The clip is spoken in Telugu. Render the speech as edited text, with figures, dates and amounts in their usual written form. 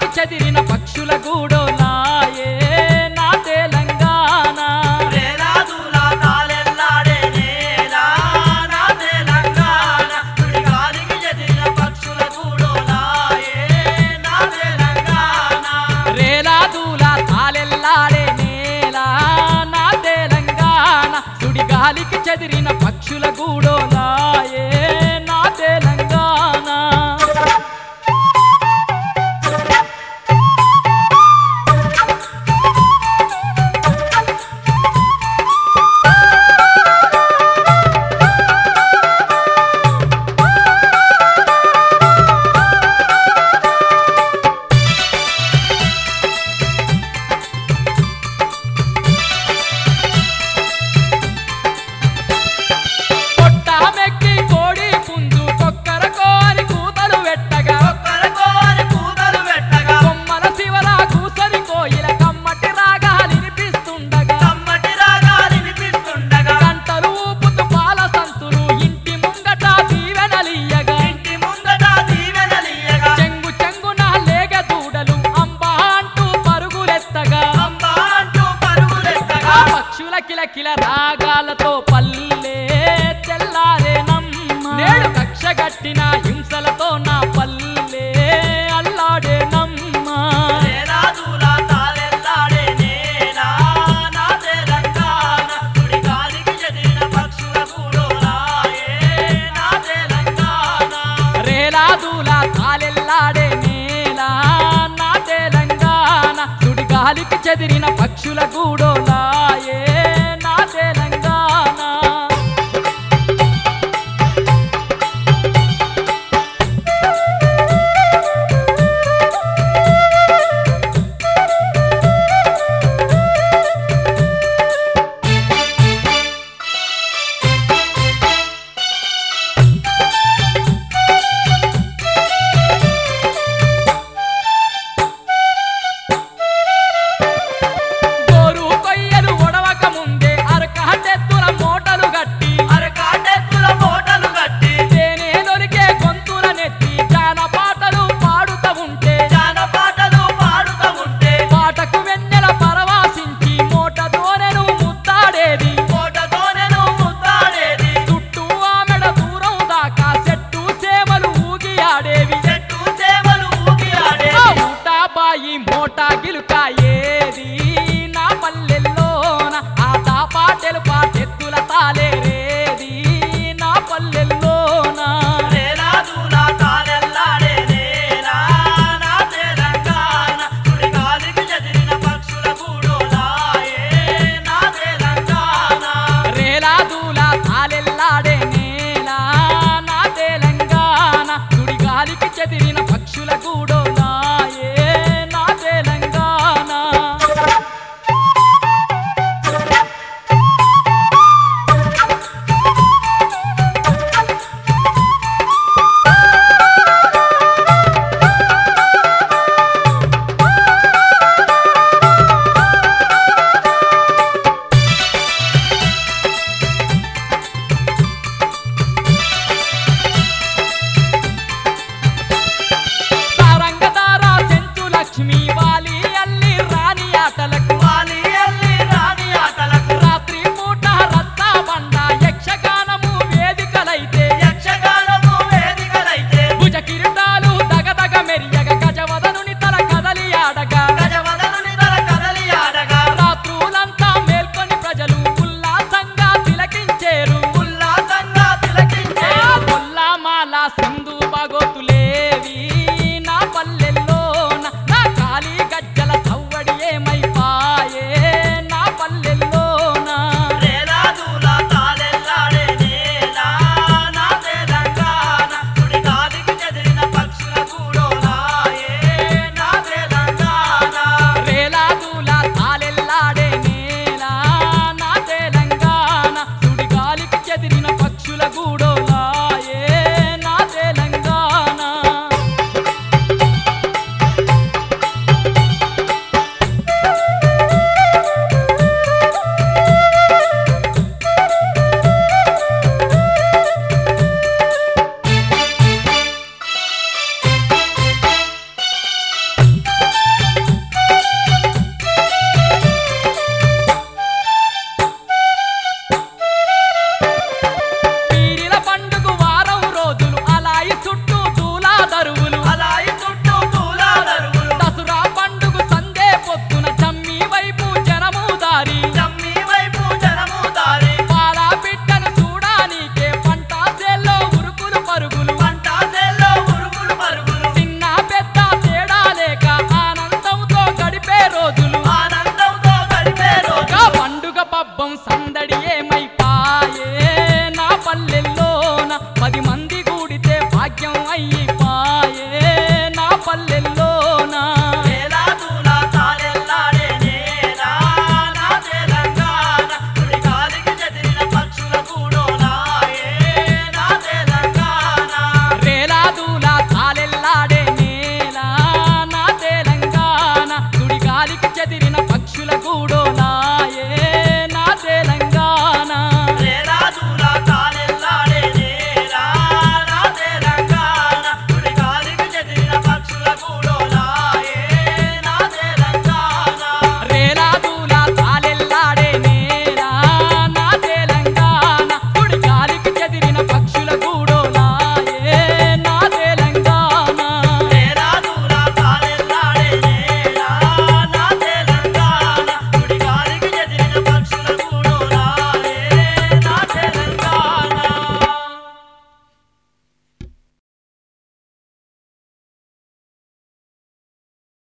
చెదిరిన పక్షుల గూడోలాయే నా తెలంగాణ రేలాదుల తాళెల్లాడే నేల నా తెలంగాణ సుడిగాలికి చెదిరిన పక్షుల గూడోలాయే నా తెలంగాణ రేలాదుల తాళెల్లాడే నేల నా తెలంగాణ సుడిగాలికి చెదిరిన పక్షుల గూడోలాయే నా తెలంగాణ పొట్టామెక్కి కోడి పుంజు కొక్కరకో అని కూతలు పెట్టగా ఒక్కరకోరి కూతలు పెట్టగా కొమ్మల శివల కూసరి కోయిల కమ్మటి రాగాలు వినిపిస్తుండగా కమ్మటి రాగాలు వినిపిస్తుండగా గంటలు ఊపుతూ పాల సంతులు ఇంటి ముంగట దీవెనలియ్యగా ఇంటి ముందట దీవెనలియ్యగా చెంగు చెంగున లేగ దూడలు అంబా అంటూ పరుగులెత్తగా అంబా అంటూ పరుగులెత్తగా ఆ పక్షుల కిలకిల రాగాలతో పల్లె తెల్లారేనమ్మ నేడు కక్ష గట్టిన హింసలతో నా పల్లె అల్లాడేనమ్మ రేలాదుల తాళెల్లాడే నేల నా తెలంగాణ సుడిగాలికి చెదిరిన పక్షుల గూడోలాయే నా తెలంగాణ రేలాదుల తాళెల్లాడే నేల నా తెలంగాణ సుడిగాలికి చెదిరిన పక్షుల గూడోలాయే నా తెలంగాణ గోరు కొయ్యలు ఒడవక ముందే అరకాటెత్తుల మూటలు గట్టి అరకాటెత్తుల మూటలు కట్టి తేనె దొరికే గొంతుల నెత్తి జానపాటలు పాడుతూ ఉంటే జానపాటలు పాడుతూ ఉంటే పాటకు వెన్నెల పరవాసించి మూట దోనెను ముద్దాడేది కోటతోనెను ముద్దాడేది చుట్టూ ఆమెడ దూరం దాకా చెట్టు సేవలు ఊగి ఆడేవి చెట్టు సేవలు ఊగి ఆ ఆడేది ఊటాబాయి మోటా గిలుక ఏది నా పల్లెల్లోన ఆట పాటలు పాటెత్తుల తాలేరేది నా పల్లెల్లోన రేలాదుల తాళెల్లాడే నేల నా తెలంగాణ సుడిగాలికి చెదిరిన పక్షుల గూడోలాయే నా తెలంగాణ రేలాదుల తాళెల్లాడే నేల నా తెలంగాణ సుడిగాలికి చెదిరిన పక్షుల గూడో